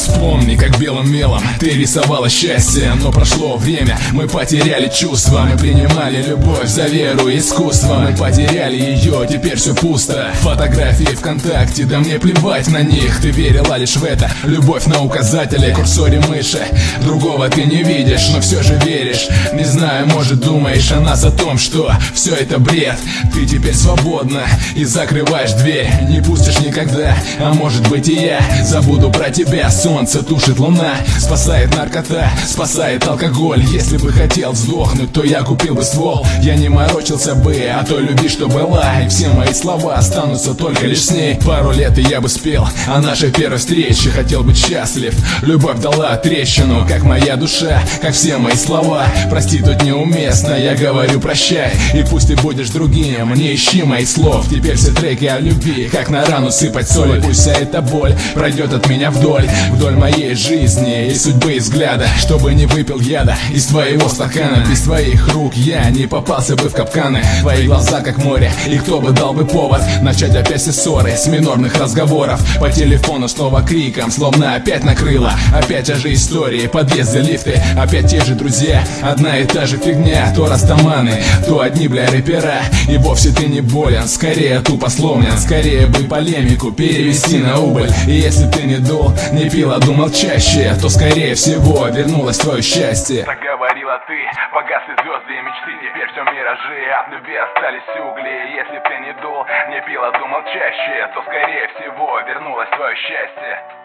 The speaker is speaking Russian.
Вспомни, как белым мелом ты рисовала счастье. Но прошло время, мы потеряли чувства. Мы принимали любовь за веру и искусство. Мы потеряли ее, теперь все пусто. Фотографии ВКонтакте, да мне плевать на них. Ты верила лишь в это, любовь на указателе, курсоре мыши. Другого ты не видишь, но все же веришь. Не знаю, может думаешь о нас, о том, что все это бред. Ты теперь свободна и закрываешь дверь. Не пустишь никогда, а может быть и я забуду про тебя. Солнце тушит луна, спасает наркота, спасает алкоголь. Если бы хотел сдохнуть, то я купил бы ствол. Я не морочился бы о той любви, что была. И все мои слова останутся только лишь с ней. Пару лет и я бы спел о нашей первой встрече. Хотел быть счастлив, любовь дала трещину. Как моя душа, как все мои слова. Прости, тут неуместно, я говорю прощай. И пусть ты будешь другим, не ищи моих слов. Теперь все треки о любви, как на рану сыпать соль. И пусть вся эта боль пройдет от меня вдоль моей жизни и судьбы и взгляда. Чтобы не выпил яда из твоего стакана. Без твоих рук я не попался бы в капканы. Твои глаза как море, и кто бы дал бы повод начать опять все ссоры с минорных разговоров. По телефону снова криком, словно опять накрыло. Опять те же истории, подъезды, лифты. Опять те же друзья, одна и та же фигня. То растаманы, то одни бля рэпера. И вовсе ты не болен, скорее тупо сломлен. Скорее бы полемику перевести на убыль. И если ты не дул, не пил, а думал чаще, то скорее всего вернулось твое счастье. Так говорила ты, погасли звезды и мечты. Теперь все миражи, от любви остались угли. Если ты не дул, не пил, а думал чаще, то скорее всего вернулось твое счастье.